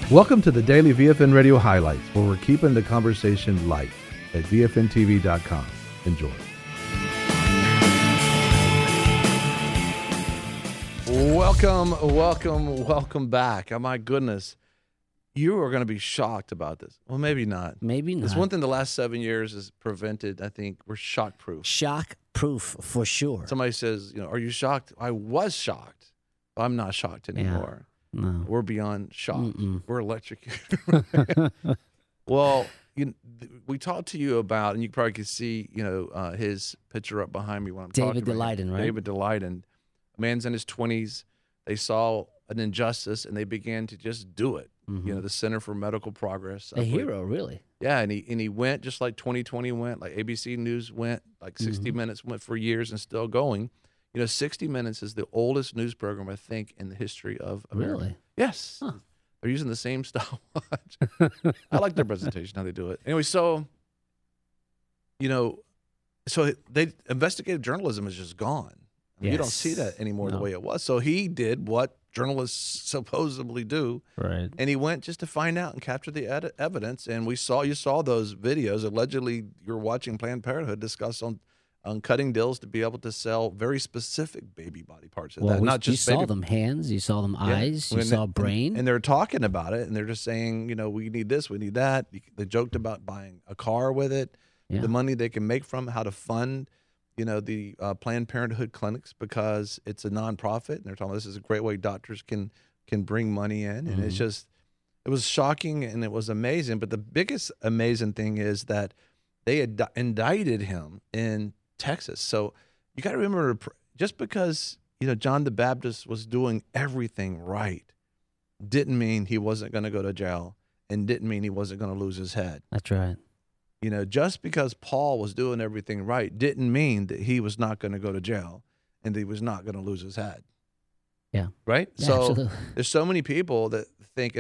Welcome to the Daily VFN Radio Highlights, where we're keeping the conversation light at VFNTV.com. Enjoy. Welcome back. Oh, my goodness. You are going to be shocked about this. Well, maybe not. Maybe not. It's one thing the last 7 years has prevented, I think, we're shock-proof. Shock-proof, for sure. Somebody says, are you shocked? I was shocked. I'm not shocked anymore. Yeah. No. We're beyond shocked. We're electrocuted. Well, we talked to you about, and you probably could see, his picture up behind me when I'm talking about David Daleiden, right? David Daleiden. A man's in his 20s. They saw an injustice, and they began to just do it. The Center for Medical Progress. A hero, really. Yeah, and he went just like 2020 went, like ABC News went, like 60 Minutes went for years and still going. 60 Minutes is the oldest news program, I think, in the history of America. Really? Yes. Huh. They're using the same stopwatch. I like their presentation, how they do it. Anyway, so investigative journalism is just gone. You don't see that anymore the way it was. So he did what journalists supposedly do. Right. And he went just to find out and capture the evidence. And you saw those videos. Allegedly, you're watching Planned Parenthood discuss on cutting deals to be able to sell very specific baby body parts. Not just you saw them hands, you saw them eyes, you saw brain. And they're talking about it, and they're just saying, we need this, we need that. They joked about buying a car with it, the money they can make from it, how to fund the Planned Parenthood clinics, because it's a nonprofit, and they're talking about this is a great way doctors can bring money in. And it was shocking and it was amazing. But the biggest amazing thing is that they had indicted him in Texas. So you got to remember, just because John the Baptist was doing everything right didn't mean he wasn't going to go to jail, and didn't mean he wasn't going to lose his head. That's right. Just because Paul was doing everything right didn't mean that he was not going to go to jail and that he was not going to lose his head. Yeah. Right? Yeah, so absolutely. There's so many people that think,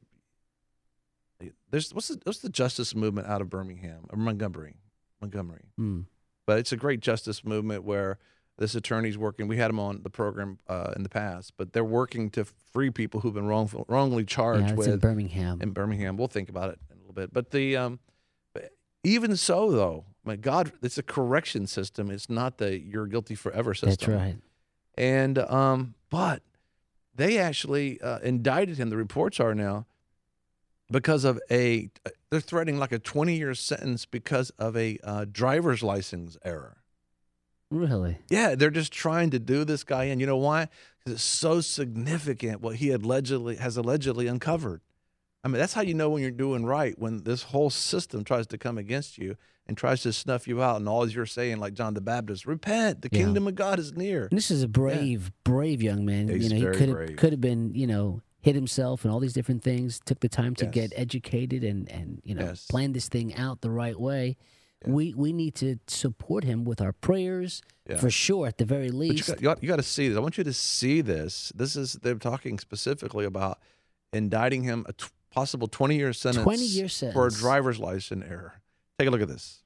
what's the justice movement out of Birmingham or Montgomery. But it's a great justice movement where this attorney's working. We had him on the program in the past, but they're working to free people who've been wrongly charged with. In Birmingham. In Birmingham. We'll think about it in a little bit. But even so, though, my God, it's a correction system. It's not the you're guilty forever system. That's right. And but they actually indicted him. The reports are now because of they're threatening like a 20-year sentence because of a driver's license error. Really? Yeah, they're just trying to do this guy in. You know why? Because it's so significant what he has allegedly uncovered. I mean, that's how you know when you're doing right, when this whole system tries to come against you and tries to snuff you out, and all you're saying, like John the Baptist, repent, the kingdom of God is near. And this is a brave young man. He's he brave. could have been, hit himself and all these different things, took the time to get educated and plan this thing out the right way. Yeah. We need to support him with our prayers, for sure, at the very least. But you got to see this. I want you to see this. They're talking specifically about indicting him a possible 20-year sentence. 20-year sentence for a driver's license error. Take a look at this.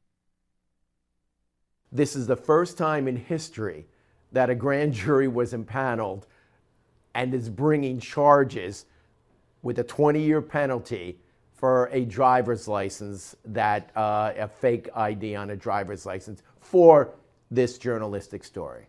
This is the first time in history that a grand jury was impaneled and is bringing charges with a 20-year penalty for a driver's license, a fake ID on a driver's license, for this journalistic story.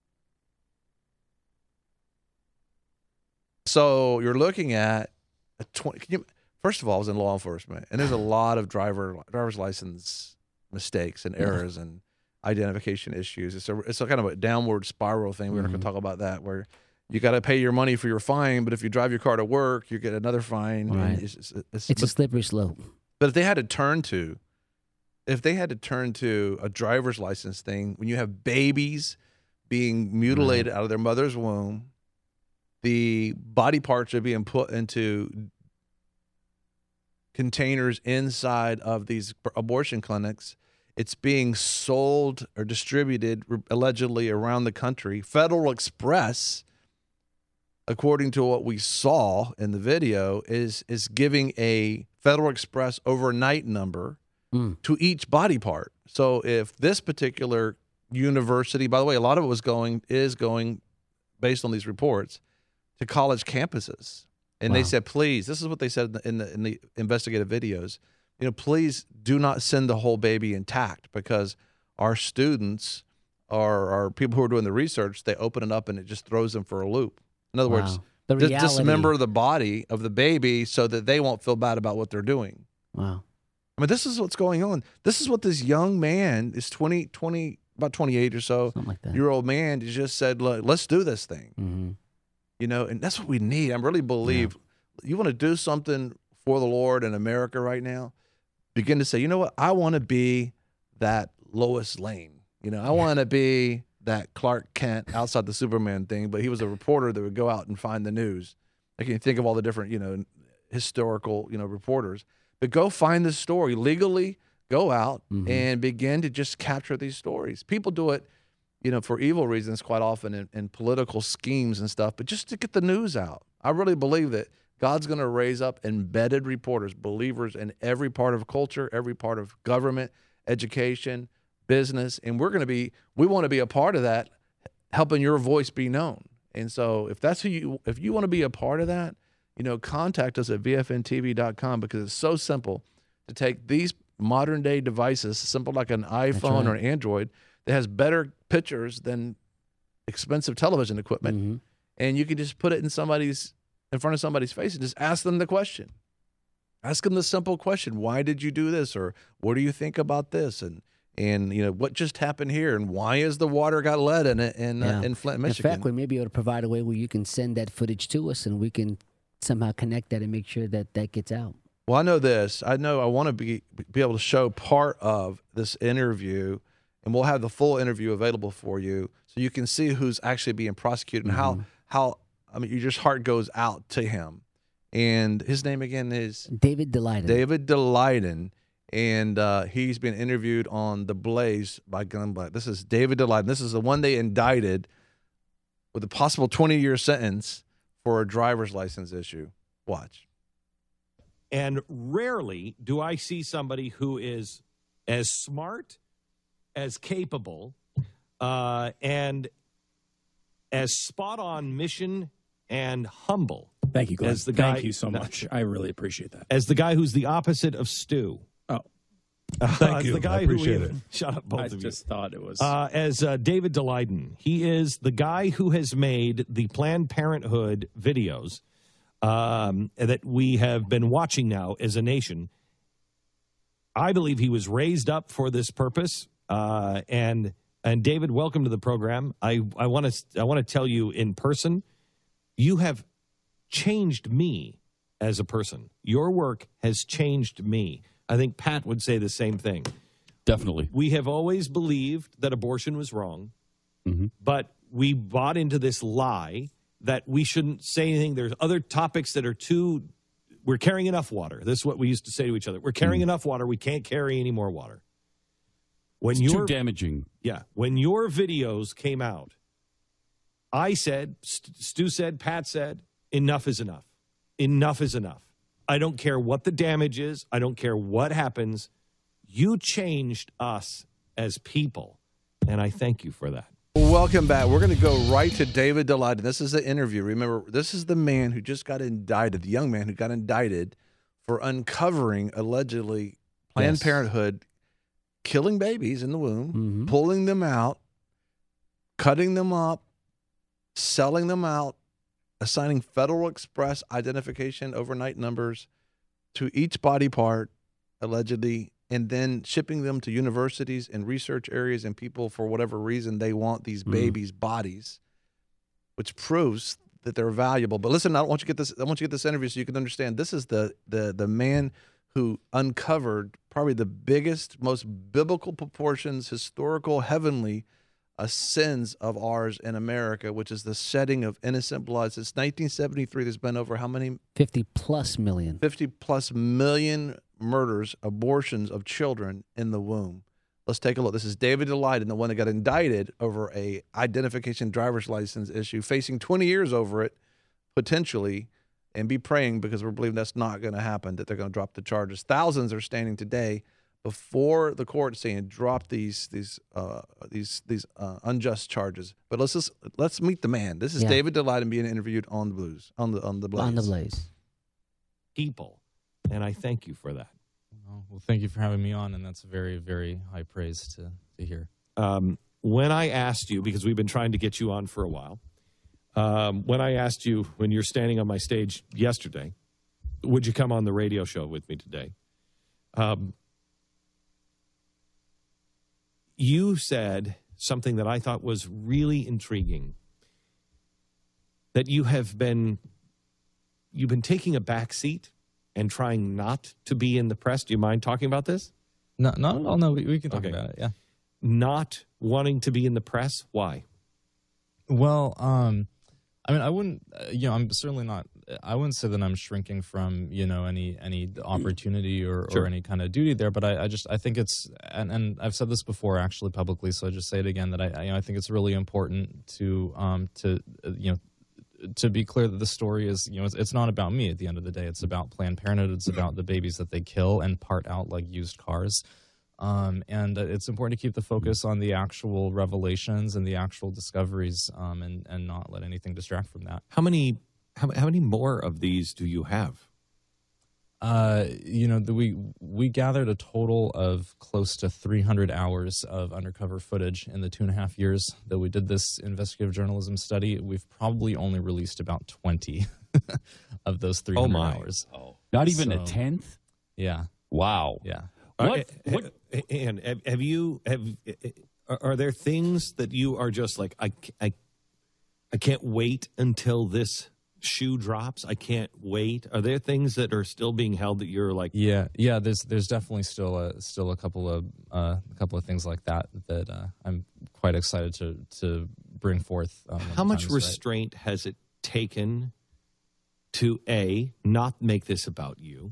So you're looking at first of all, I was in law enforcement, and there's a lot of driver's license mistakes and errors and identification issues. It's a kind of a downward spiral thing. We're not going to talk about that, where you got to pay your money for your fine, but if you drive your car to work, you get another fine. Right. It's a slippery slope. But if they had to turn to a driver's license thing, when you have babies being mutilated out of their mother's womb, the body parts are being put into containers inside of these abortion clinics. It's being sold or distributed allegedly around the country. Federal Express, according to what we saw in the video, is giving a Federal Express overnight number to each body part. So if this particular university, by the way, a lot of it is going based on these reports, to college campuses. And they said, please, this is what they said in the investigative videos, please do not send the whole baby intact, because our students are people who are doing the research, they open it up and it just throws them for a loop. In other words, dismember the body of the baby so that they won't feel bad about what they're doing. Wow. I mean, this is what's going on. This is what this young man, this about 28 or so year old man, just said, let's do this thing. Mm-hmm. And that's what we need. I really believe you want to do something for the Lord in America right now, begin to say, you know what? I want to be that Lois Lane. I want to be that Clark Kent outside the Superman thing, but he was a reporter that would go out and find the news. I can think of all the different, historical, reporters. But go find the story legally. Go out and begin to just capture these stories. People do it, for evil reasons quite often in political schemes and stuff, but just to get the news out. I really believe that God's going to raise up embedded reporters, believers in every part of culture, every part of government, education, business, and we want to be a part of that, helping your voice be known. And so if you want to be a part of that, contact us at vfntv.com, because it's so simple to take these modern day devices, simple like an iPhone or an Android, that has better pictures than expensive television equipment, and you can just put it in front of somebody's face and just ask them the question. Ask them the simple question: why did you do this? Or what do you think about this? And what just happened here, and why is the water got lead in it in Flint, Michigan? In fact, we may be able to provide a way where you can send that footage to us, and we can somehow connect that and make sure that gets out. Well, I know this. I want to be able to show part of this interview, and we'll have the full interview available for you, so you can see who's actually being prosecuted and how your heart goes out to him. And his name again is David Daleiden. David Daleiden. And he's been interviewed on The Blaze by Glenn Beck. This is David Daleiden. This is the one they indicted with a possible 20-year sentence for a driver's license issue. Watch. And rarely do I see somebody who is as smart, as capable, and as spot-on mission and humble. Thank you, Glenn. Thank you so much. I really appreciate that. As the guy who's the opposite of Stu. Oh, thank you. The guy I appreciate who it. Shut up, both of you. I just thought it was. As David Daleiden, he is the guy who has made the Planned Parenthood videos that we have been watching now as a nation. I believe he was raised up for this purpose. And David, welcome to the program. I want to tell you in person, you have changed me as a person. Your work has changed me. I think Pat would say the same thing. Definitely. We have always believed that abortion was wrong, but we bought into this lie that we shouldn't say anything. There's other topics that are we're carrying enough water. This is what we used to say to each other. We're carrying enough water. We can't carry any more water. It's too damaging. Yeah. When your videos came out, I said, Stu said, Pat said, enough is enough. Enough is enough. I don't care what the damage is. I don't care what happens. You changed us as people, and I thank you for that. Welcome back. We're going to go right to David Daleiden. This is the interview. Remember, this is the man who just got indicted, the young man who got indicted for uncovering, allegedly, Planned Parenthood killing babies in the womb, pulling them out, cutting them up, selling them out, assigning Federal Express identification overnight numbers to each body part, allegedly, and then shipping them to universities and research areas and people for whatever reason they want these babies' bodies, which proves that they're valuable. But listen, I want you to get this interview so you can understand. This is the man who uncovered probably the biggest, most biblical proportions, historical, heavenly sins of ours in America, which is the shedding of innocent blood. Since 1973, there's been over how many? 50+ million. 50+ million murders, abortions of children in the womb. Let's take a look. This is David Daleiden, the one that got indicted over a identification driver's license issue, facing 20 years over it, potentially, and be praying because we're believing that's not going to happen, that they're going to drop the charges. Thousands are standing today before the court saying drop these unjust charges. But let's meet the man. This is David Daleiden being interviewed on the Blaze. On the Blaze. People, and I thank you for that. Well, thank you for having me on, and that's very, very high praise to hear. When I asked you, because we've been trying to get you on for a while, when I asked you, when you're standing on my stage yesterday, would you come on the radio show with me today? You said something that I thought was really intriguing, that you've been taking a back seat and trying not to be in the press. Do you mind talking about this? No, not at all. No, we can talk about it. Yeah. Not wanting to be in the press. Why? Well, I mean, I wouldn't, I'm certainly not, I wouldn't say that I'm shrinking from, any opportunity or any kind of duty there, but I think it's, and I've said this before actually publicly, so I just say it again, that I think it's really important to be clear that the story is, it's not about me at the end of the day. It's about Planned Parenthood. It's about the babies that they kill and part out like used cars. And it's important to keep the focus on the actual revelations and the actual discoveries, and not let anything distract from that. How many more of these do you have? We gathered a total of close to 300 hours of undercover footage in the 2.5 years that we did this investigative journalism study. We've probably only released about 20 of those 300 hours. Oh, not even a tenth? Yeah. Wow. Yeah. What? And are there things that you are just like, I can't wait until this shoe drops? I can't wait. Are there things that are still being held that you're like? Yeah. There's definitely still a couple of things like that I'm quite excited to bring forth. How much restraint has it taken to not make this about you,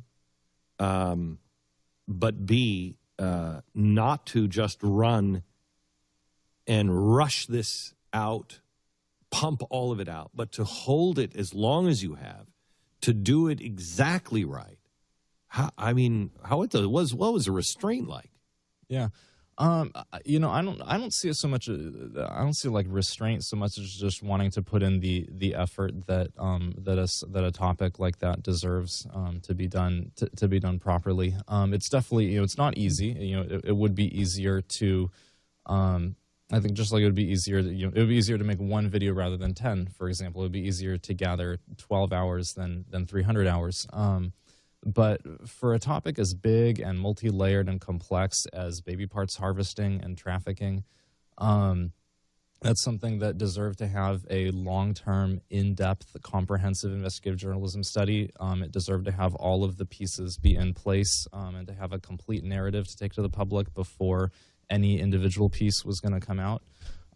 but B, not to just run and rush this out, pump all of it out, but to hold it as long as you have, to do it exactly right? What was the restraint like? Yeah. I don't see it so much. I don't see like restraint so much as just wanting to put in the effort that a topic like that deserves to be done properly. It's definitely it's not easy. It would be easier to. I think just like it would be easier to make one video rather than 10, for example. It would be easier to gather 12 hours than 300 hours. But for a topic as big and multi-layered and complex as baby parts harvesting and trafficking, that's something that deserved to have a long-term, in-depth, comprehensive investigative journalism study. It deserved to have all of the pieces be in place and to have a complete narrative to take to the public before any individual piece was going to come out.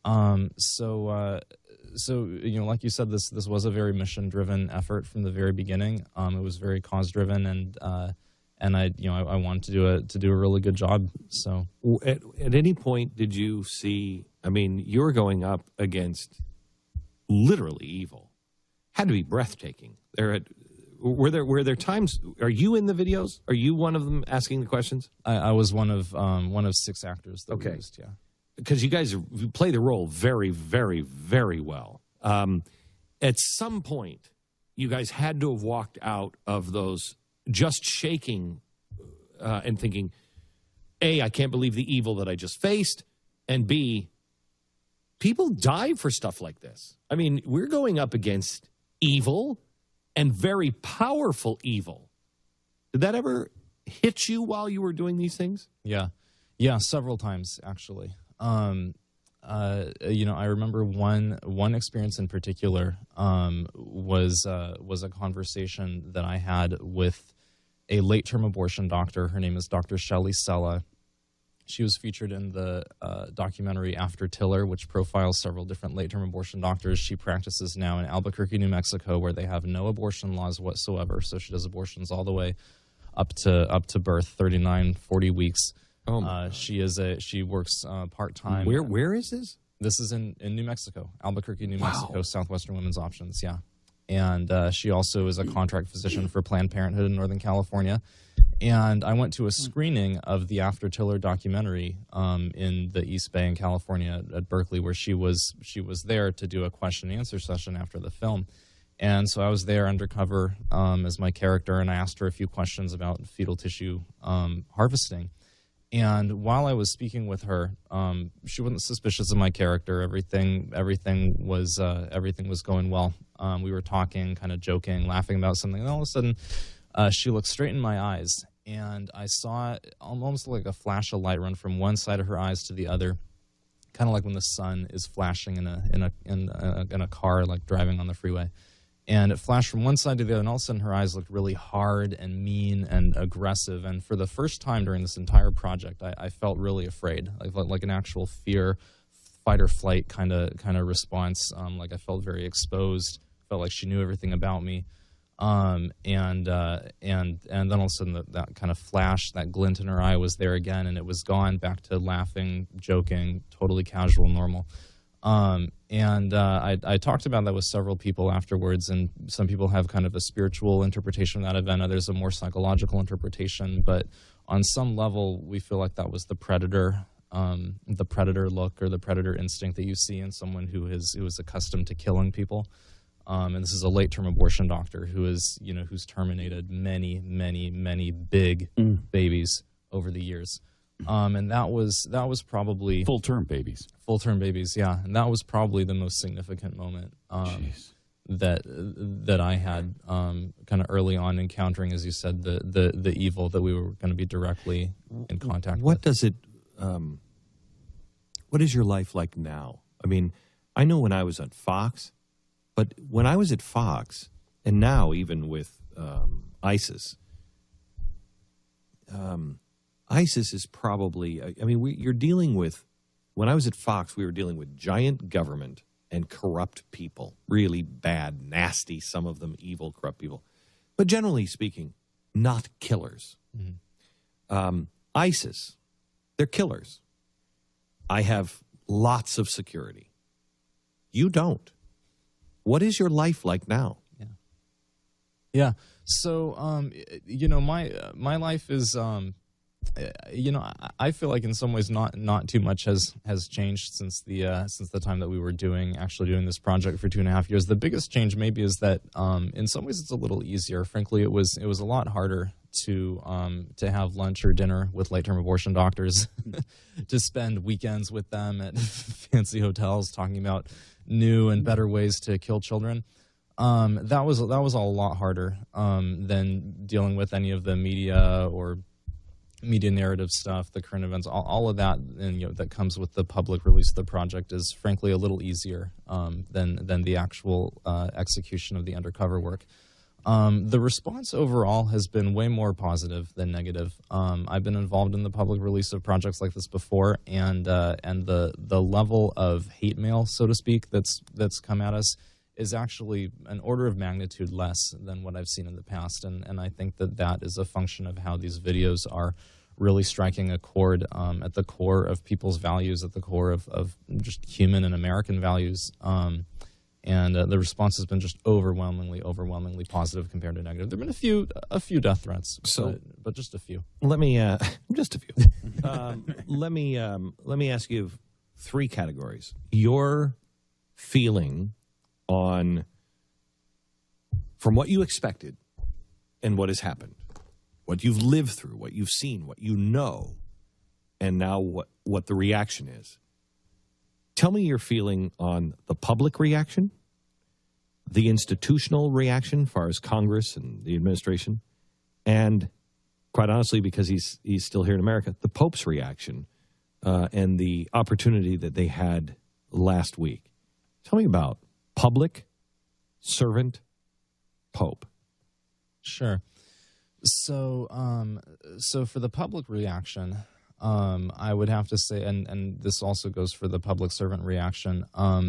So like you said, this was a very mission-driven effort from the very beginning. It was very cause-driven, and I wanted to do a really good job. So, at any point did you see? I mean, you're going up against literally evil. Had to be breathtaking. Were there times? Are you in the videos? Are you one of them asking the questions? I was one of 6 actors that we used. Yeah. Because you guys play the role very, very, very well. At some point, you guys had to have walked out of those just shaking and thinking, A, I can't believe the evil that I just faced, and B, people die for stuff like this. I mean, we're going up against evil and very powerful evil. Did that ever hit you while you were doing these things? Yeah, several times, actually. I remember one experience in particular was a conversation that I had with a late-term abortion doctor. Her name is Dr. Shelley Sella. She was featured in the documentary After Tiller, which profiles several different late-term abortion doctors. She practices now in Albuquerque, New Mexico, where they have no abortion laws whatsoever. So she does abortions all the way up to birth, 39, 40 weeks. She works part-time. Where is this? This is in New Mexico, Albuquerque, New Mexico, Southwestern Women's Options, yeah. And she also is a contract physician for Planned Parenthood in Northern California. And I went to a screening of the After Tiller documentary in the East Bay in California at Berkeley, where she was there to do a question and answer session after the film. And so I was there undercover as my character, and I asked her a few questions about fetal tissue harvesting. And while I was speaking with her, she wasn't suspicious of my character. Everything was going well. We were talking, kind of joking, laughing about something, and all of a sudden, she looked straight in my eyes, and I saw almost like a flash of light run from one side of her eyes to the other, kind of like when the sun is flashing in a car, like driving on the freeway. And it flashed from one side to the other, and all of a sudden her eyes looked really hard and mean and aggressive. And for the first time during this entire project, I felt really afraid, like an actual fear, fight or flight kind of response. Like I felt very exposed, felt like she knew everything about me. And then all of a sudden that kind of flash, that glint in her eye was there again, and it was gone, back to laughing, joking, totally casual, normal. I talked about that with several people afterwards, and some people have kind of a spiritual interpretation of that event, others a more psychological interpretation, but on some level we feel like that was the predator look or the predator instinct that you see in someone who is accustomed to killing people. And this is a late-term abortion doctor who's terminated many, many, many big babies over the years. And that was probably full-term babies. Full-term babies, yeah. And that was probably the most significant moment that I had kind of early on encountering, as you said, the evil that we were going to be directly in contact with. What is your life like now? I mean, I know when I was at Fox, but when I was at Fox, and now even with ISIS, ISIS is probably, I mean, you're dealing with, when I was at Fox, we were dealing with giant government and corrupt people, really bad, nasty, some of them evil, corrupt people. But generally speaking, not killers. Mm-hmm. ISIS, they're killers. I have lots of security. You don't. What is your life like now? Yeah. So, my life is, I feel like in some ways not too much has changed since the time that we were doing this project for 2.5 years. The biggest change maybe is that in some ways it's a little easier. Frankly, it was a lot harder to have lunch or dinner with late-term abortion doctors, to spend weekends with them at fancy hotels talking about new and better ways to kill children. That was a lot harder than dealing with any of the media or media narrative stuff, the current events, all of that, and that comes with the public release of the project is frankly a little easier than the actual execution of the undercover work. The response overall has been way more positive than negative. I've been involved in the public release of projects like this before, and the level of hate mail, so to speak, that's come at us is actually an order of magnitude less than what I've seen in the past. And I think that is a function of how these videos are really striking a chord at the core of people's values, at the core of just human and American values. And the response has been just overwhelmingly positive compared to negative. There have been a few death threats, but just a few. Let me just a few. Let me ask you 3 categories. Your feeling on from what you expected and what has happened, what you've lived through, what you've seen, what you know, and now what the reaction is. Tell me your feeling on the public reaction, the institutional reaction, as far as Congress and the administration, and quite honestly, because he's still here in America, the Pope's reaction and the opportunity that they had last week. Tell me about public, servant, Pope. Sure. So for the public reaction, I would have to say, and this also goes for the public servant reaction.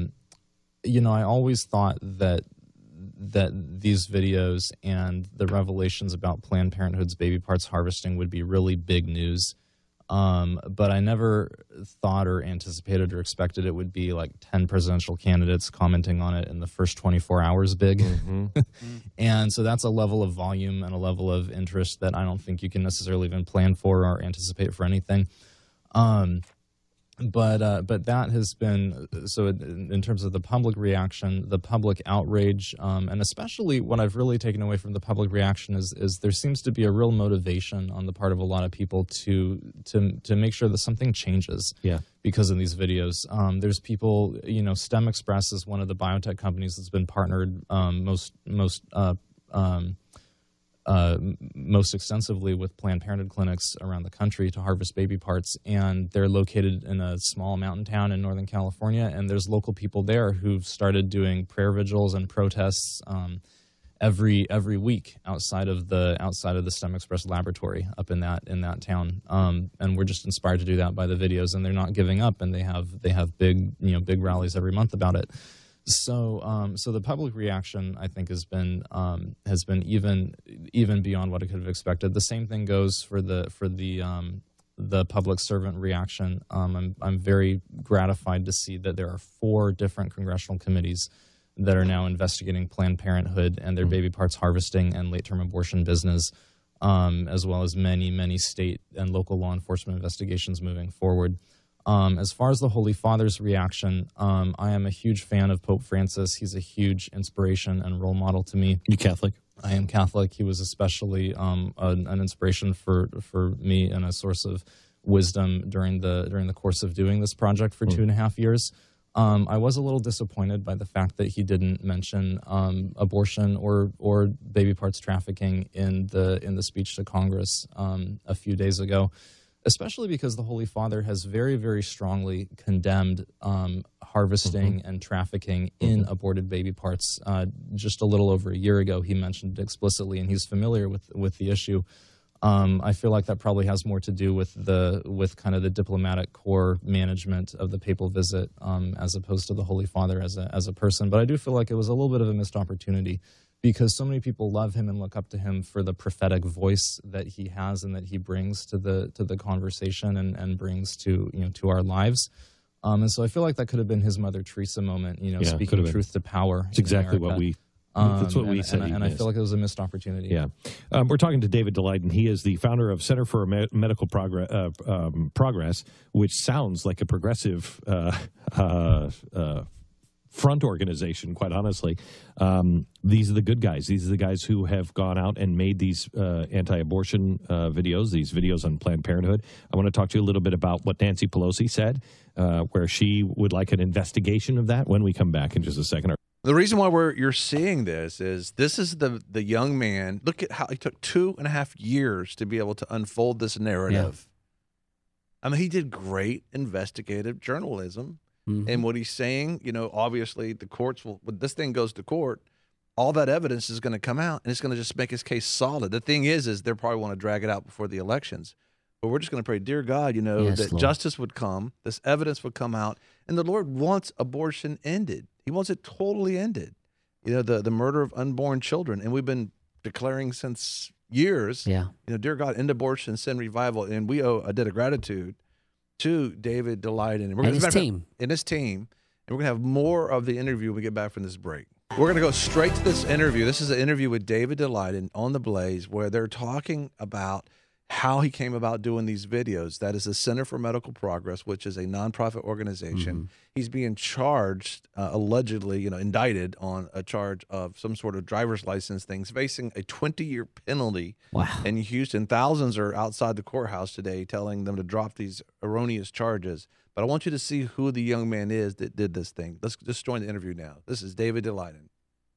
I always thought that these videos and the revelations about Planned Parenthood's baby parts harvesting would be really big news But I never thought or anticipated or expected it would be like 10 presidential candidates commenting on it in the first 24 hours big. And so that's a level of volume and a level of interest that I don't think you can necessarily even plan for or anticipate for anything. But that has been, so in terms of the public reaction, the public outrage, and especially what I've really taken away from the public reaction is there seems to be a real motivation on the part of a lot of people to make sure that something changes because of these videos. There's people, STEM Express is one of the biotech companies that's been partnered most extensively with Planned Parenthood clinics around the country to harvest baby parts, and they're located in a small mountain town in Northern California, and there's local people there who've started doing prayer vigils and protests every week outside of the STEM Express laboratory up in that town, and we're just inspired to do that by the videos, and they're not giving up, and they have big rallies every month about it. So the public reaction, I think, has been even beyond what I could have expected. The same thing goes for the public servant reaction. I'm very gratified to see that there are 4 different congressional committees that are now investigating Planned Parenthood and their baby parts harvesting and late-term abortion business, as well as many state and local law enforcement investigations moving forward. As far as the Holy Father's reaction, I am a huge fan of Pope Francis. He's a huge inspiration and role model to me. You Catholic? I am Catholic. He was especially an inspiration for me and a source of wisdom during the course of doing this project for 2.5 years. I was a little disappointed by the fact that he didn't mention abortion or baby parts trafficking in the speech to Congress a few days ago. Especially because the Holy Father has very, very strongly condemned harvesting and trafficking in aborted baby parts. Just a little over a year ago, he mentioned it explicitly, and he's familiar with the issue. I feel like that probably has more to do with kind of the diplomatic corps management of the papal visit, as opposed to the Holy Father as a person. But I do feel like it was a little bit of a missed opportunity, because so many people love him and look up to him for the prophetic voice that he has and that he brings to the conversation and brings to our lives. And so I feel like that could have been his Mother Teresa moment, speaking truth to power. It's exactly what we. That's what we said. And I feel like it was a missed opportunity. Yeah. We're talking to David Daleiden. He is the founder of Center for Medical Progress, which sounds like a progressive front organization, quite honestly. These are the good guys. These are the guys who have gone out and made these anti-abortion videos, these videos on Planned Parenthood. I want to talk to you a little bit about what Nancy Pelosi said, where she would like an investigation of that when we come back in just a second. The reason why you're seeing this is the young man. Look at how it took 2.5 years to be able to unfold this narrative. Yeah. I mean, he did great investigative journalism. And what he's saying, obviously the courts will, when this thing goes to court, all that evidence is going to come out, and it's going to just make his case solid. The thing is they probably want to drag it out before the elections. But we're just going to pray, dear God, that Lord, justice would come, this evidence would come out, and the Lord wants abortion ended. He wants it totally ended. The murder of unborn children. And we've been declaring since years, dear God, end abortion, send revival. And we owe a debt of gratitude to David Daleiden and his team. And we're going to have more of the interview when we get back from this break. We're going to go straight to this interview. This is an interview with David Daleiden on The Blaze, where they're talking about how he came about doing these videos. That is the Center for Medical Progress, which is a nonprofit organization. He's being charged, allegedly, indicted on a charge of some sort of driver's license things, facing a 20-year penalty. Wow. In Houston, thousands are outside the courthouse today telling them to drop these erroneous charges. But I want you to see who the young man is that did this thing. Let's just join the interview now. This is David Daleiden.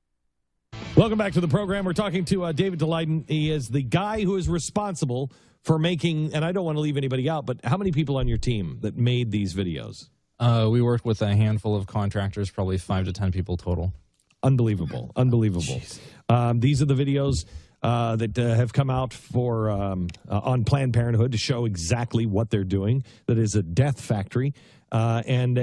Welcome back to the program. We're talking to David Daleiden. He is the guy who is responsible for making, and I don't want to leave anybody out, but how many people on your team that made these videos? We worked with a handful of contractors, probably 5 to 10 people total. Unbelievable. These are the videos that have come out for on Planned Parenthood to show exactly what they're doing. That is a death factory, and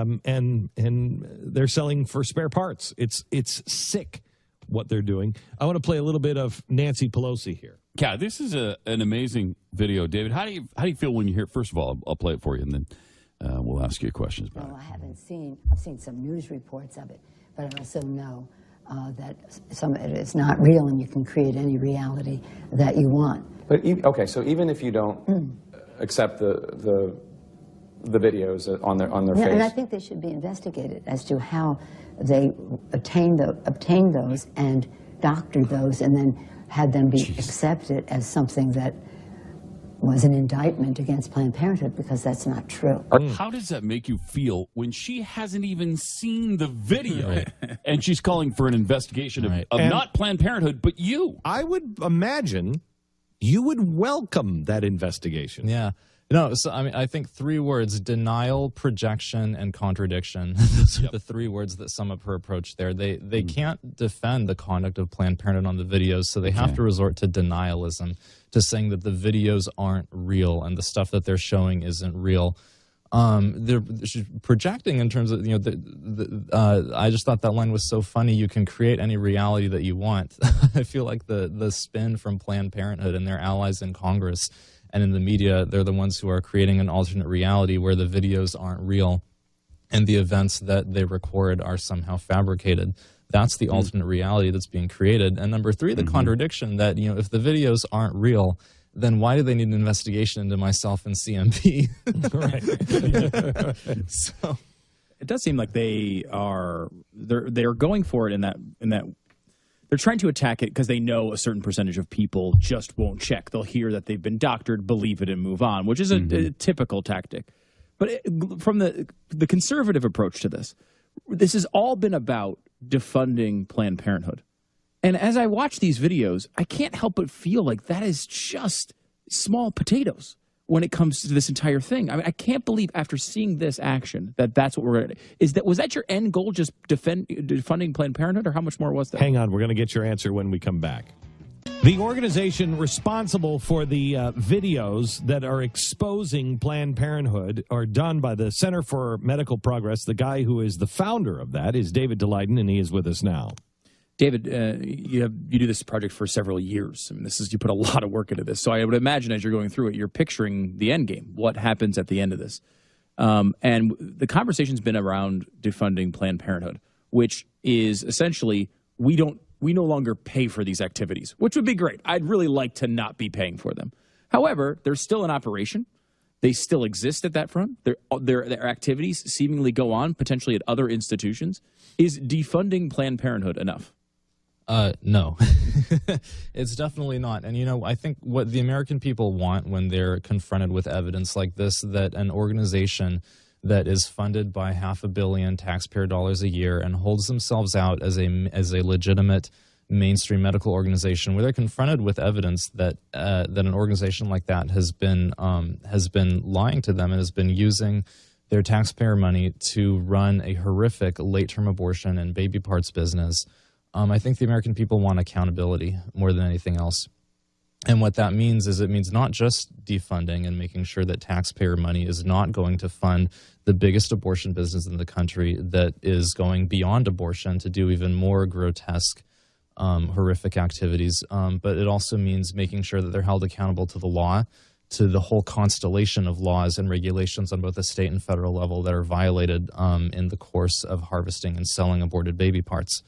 they're selling for spare parts. It's sick what they're doing. I want to play a little bit of Nancy Pelosi here. Yeah, this is an amazing video, David. How do you feel when you hear it? First of all, I'll play it for you, and then we'll ask you questions about it. I haven't seen. I've seen some news reports of it, but I also know that some of it is not real, and you can create any reality that you want. But okay, so even if you don't accept the videos on their face, and I think they should be investigated as to how they obtained those and doctored those, and then had them be accepted as something that was an indictment against Planned Parenthood, because that's not true. How does that make you feel when she hasn't even seen the video and she's calling for an investigation of not Planned Parenthood, but you? I would imagine you would welcome that investigation. Yeah. No, so I mean, I think 3 words: denial, projection, and contradiction. Those are the 3 words that sum up her approach there. They can't defend the conduct of Planned Parenthood on the videos, so they have to resort to denialism, to saying that the videos aren't real and the stuff that they're showing isn't real. They're projecting in terms of, I just thought that line was so funny. You can create any reality that you want. I feel like the spin from Planned Parenthood and their allies in Congress and in the media, they're the ones who are creating an alternate reality where the videos aren't real and the events that they record are somehow fabricated. That's the alternate reality that's being created. And number 3, the contradiction that, if the videos aren't real, then why do they need an investigation into myself and CMP? So it does seem like they're going for it in that they're trying to attack it because they know a certain percentage of people just won't check. They'll hear that they've been doctored, believe it, and move on, which is a typical tactic. But from the conservative approach to this has all been about defunding Planned Parenthood. And as I watch these videos, I can't help but feel like that is just small potatoes when it comes to this entire thing. I mean, I can't believe after seeing this action that's what we're going to... Was that your end goal, just defunding Planned Parenthood, or how much more was that? Hang on, we're going to get your answer when we come back. The organization responsible for the videos that are exposing Planned Parenthood are done by the Center for Medical Progress. The guy who is the founder of that is David Daleiden, and he is with us now. David, you do this project for several years. I mean, you put a lot of work into this. So I would imagine as you're going through it, you're picturing the end game. What happens at the end of this? And the conversation's been around defunding Planned Parenthood, which is essentially we no longer pay for these activities, which would be great. I'd really like to not be paying for them. However, they're still in operation. They still exist at that front. Their activities seemingly go on, potentially at other institutions. Is defunding Planned Parenthood enough? No, it's definitely not. And, I think what the American people want when they're confronted with evidence like this, that an organization that is funded by $500 million taxpayer dollars a year and holds themselves out as a legitimate mainstream medical organization, where they're confronted with evidence that an organization like that has been lying to them and has been using their taxpayer money to run a horrific late-term abortion and baby parts business. I think the American people want accountability more than anything else. And what that means is it means not just defunding and making sure that taxpayer money is not going to fund the biggest abortion business in the country that is going beyond abortion to do even more grotesque, horrific activities. But it also means making sure that they're held accountable to the law, to the whole constellation of laws and regulations on both the state and federal level that are violated in the course of harvesting and selling aborted baby parts.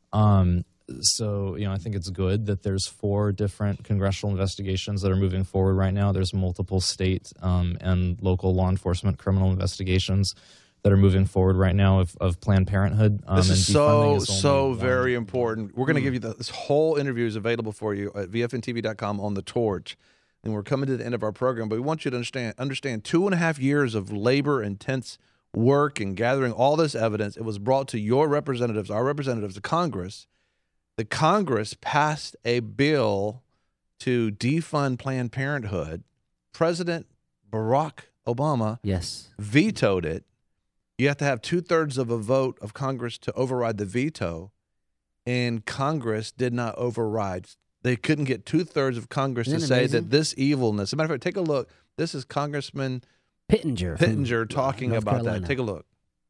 So, I think it's good that there's 4 different congressional investigations that are moving forward right now. There's multiple state and local law enforcement criminal investigations that are moving forward right now of Planned Parenthood. This is so very important. We're going to give you this whole interview is available for you at VFNTV.com on The Torch. And we're coming to the end of our program, but we want you to understand 2.5 years of labor, intense work, and gathering all this evidence. It was brought to your representatives, our representatives, the Congress. The Congress passed a bill to defund Planned Parenthood. President Barack Obama vetoed it. You have to have 2/3 of a vote of Congress to override the veto, and Congress did not override. They couldn't get 2/3 of Congress to say that this evilness. As a matter of fact, take a look. This is Congressman Pittenger talking North about Carolina. that. Take a look.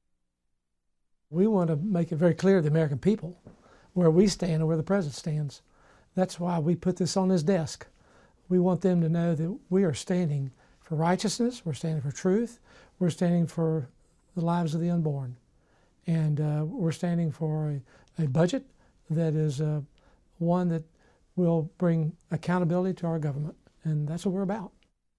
We want to make it very clear to the American people where we stand and where the president stands. That's why we put this on his desk. we want them to know that we are standing for righteousness, we're standing for truth, we're standing for the lives of the unborn. And we're standing for a budget that is one that will bring accountability to our government. And that's what we're about.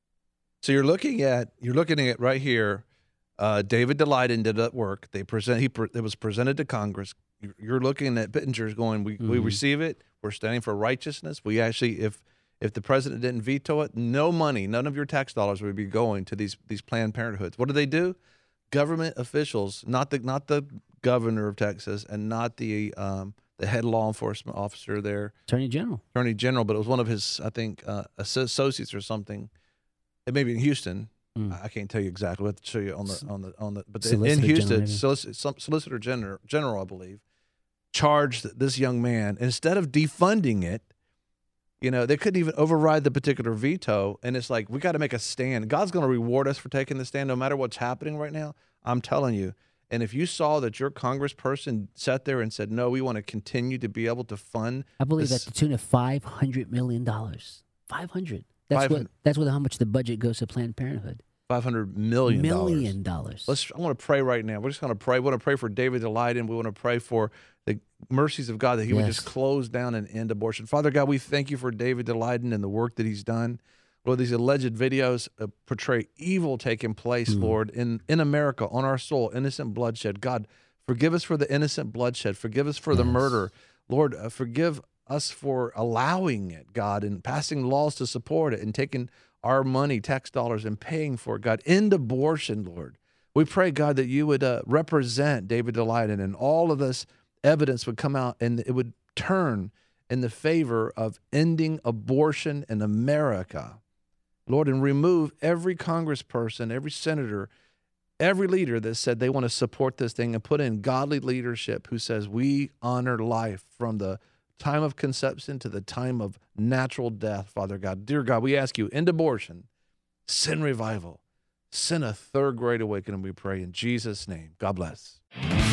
So you're looking at it right here. David Daleiden did that work. It was presented to Congress. You're looking at Pittenger's going, we receive it. We're standing for righteousness. We actually, if the president didn't veto it, no money, none of your tax dollars would be going to these Planned Parenthoods. What do? Government officials, not the governor of Texas and not the head law enforcement officer there, Attorney General, but it was one of his, I think, associates or something. It may be in Houston. I can't tell you exactly. We'll have to show you on the. But in Houston, Solicitor General, I believe, charged this young man, instead of defunding it. They couldn't even override the particular veto, and it's like, we got to make a stand. God's going to reward us for taking the stand no matter what's happening right now. I'm telling you. And if you saw that your congressperson sat there and said, no, we want to continue to be able to fund. I believe that's to the tune of $500 million. 500. That's how much the budget goes to Planned Parenthood. $500 million. I want to pray right now. We're just going to pray. We want to pray for David Daleiden. We want to pray for the mercies of God, that he would just close down and end abortion. Father God, we thank you for David Daleiden and the work that he's done. Lord, these alleged videos portray evil taking place, Lord, in America, on our soul, innocent bloodshed. God, forgive us for the innocent bloodshed. Forgive us for the murder. Lord, forgive us for allowing it, God, and passing laws to support it and taking our money, tax dollars, and paying for it, God. End abortion, Lord. We pray, God, that you would represent David Daleiden, and all of this evidence would come out and it would turn in the favor of ending abortion in America. Lord, and remove every congressperson, every senator, every leader that said they want to support this thing, and put in godly leadership who says we honor life from the time of conception to the time of natural death, Father God. Dear God, we ask you, end abortion, send revival, send a third great awakening, we pray in Jesus' name. God bless.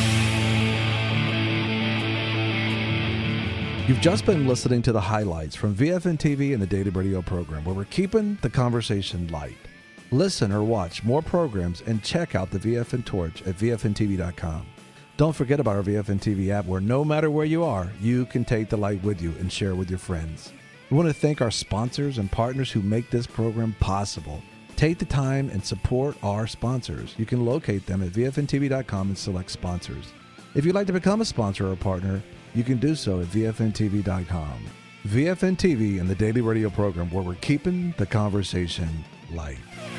You've just been listening to the highlights from VFN TV and the Daily Radio program, where we're keeping the conversation light. Listen or watch more programs and check out the VFN Torch at VFNTV.com. Don't forget about our VFN TV app, where no matter where you are, you can take the light with you and share with your friends. We want to thank our sponsors and partners who make this program possible. Take the time and support our sponsors. You can locate them at VFNTV.com and select sponsors. If you'd like to become a sponsor or partner, you can do so at VFNTV.com. VFN TV and the Daily Radio program, where we're keeping the conversation light.